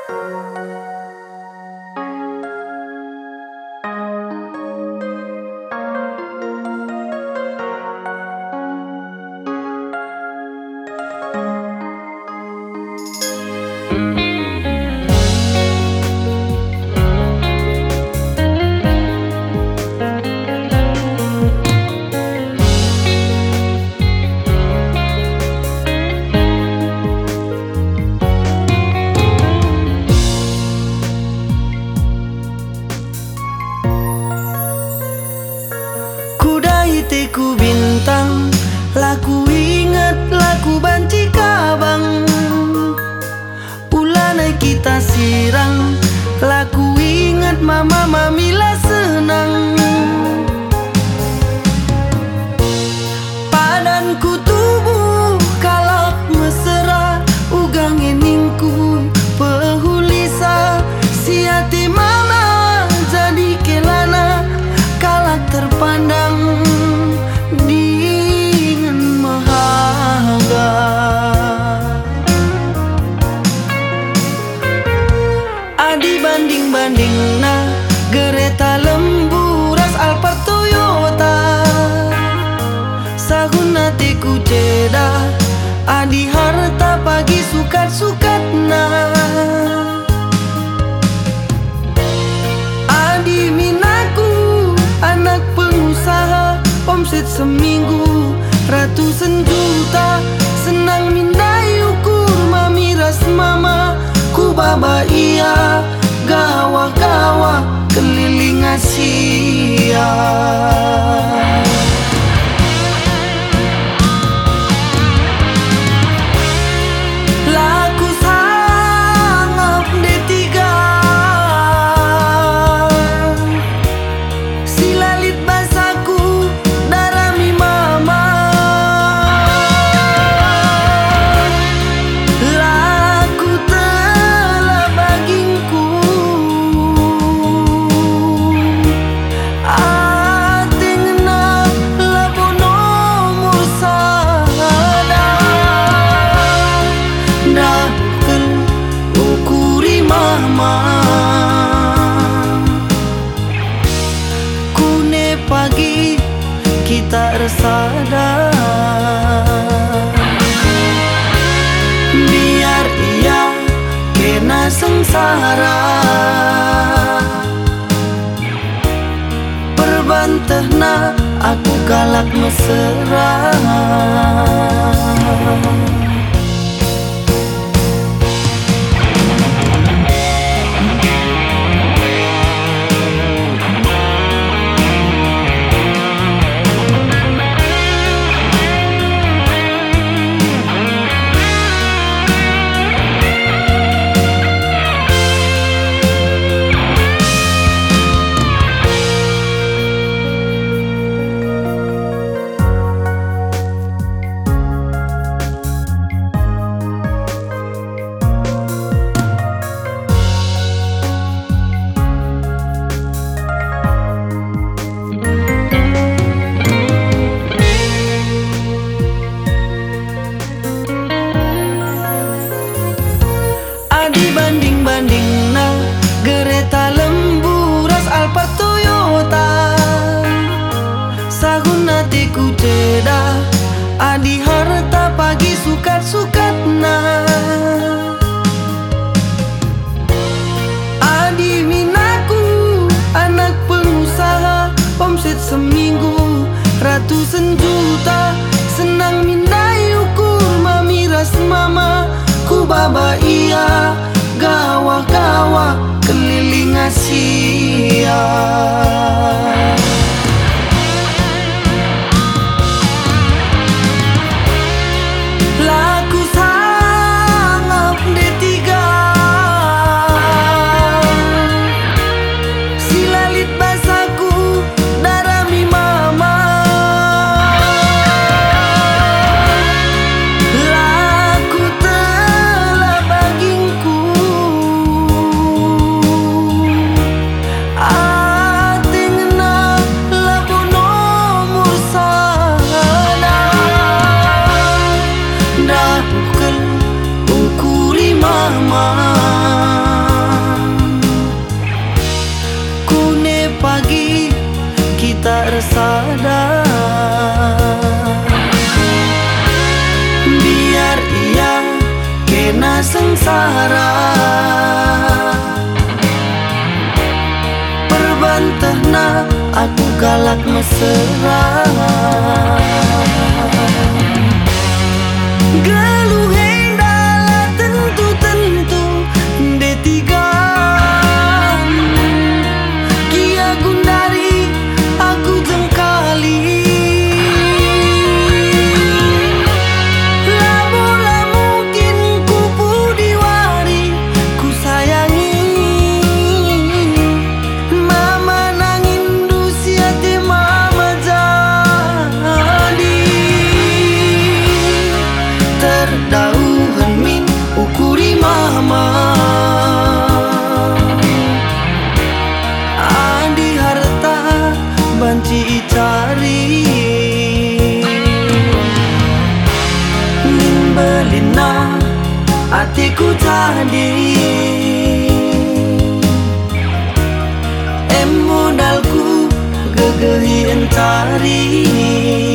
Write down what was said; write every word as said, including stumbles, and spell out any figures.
Ku bintang, laku ingat, laku banci kabang. Ulana kita sirang, laku ingat mama mamila senang. Padanku tubuh kalak mesra, ugang eningku pehulisa. Siati mama jadi kelana, kalak terpandang dengan mahaga. Adi banding-banding na gereta lemburas Alphard Toyota. Sahuna teku ceda, adi harta pagi sukat-sukat na. Adi minaku anak pengusaha, omset seminggu ratusan juta. Senang mindai ukur mamiras mama, ku baba iya gawah-gawah keliling Asia. Laku sangap D tiga, silalit basaku darami mama. Laku telah bagingku, ate ngena labo nomor sada. Dah kel ukuri mama, kune pagi kita resada. Biar ia kena sengsara, perbantahna aku galak mesra. Adi banding-banding na gereta lemburas Alphard Toyota. Sahuna teku ceda, adi harta pagi sukat-sukat na. Adi minaku anak pengusaha, omset seminggu ratusan juta. Senang mindai ukur mamiras mama, ku baba iya gawah-gawah keliling Asia. Laku sangap D tiga, silalit basaku darami mama. Laku telah bagingku, ate ngena labo nomor sada. Dah kel ukuri mama, biar ia kena sengsara. Perbantahna aku galak mesra. Geluheng dala tentu-tentu D tiga Kia gundari aku jengkali. Lamu-lamu mungkin ku pudiwari ku sayangi. Mama nangin dusiati mama jadi terdauhan min ukuri mama. Adi harta banci cari min belina hatiku jadi em modalku gegehin cari.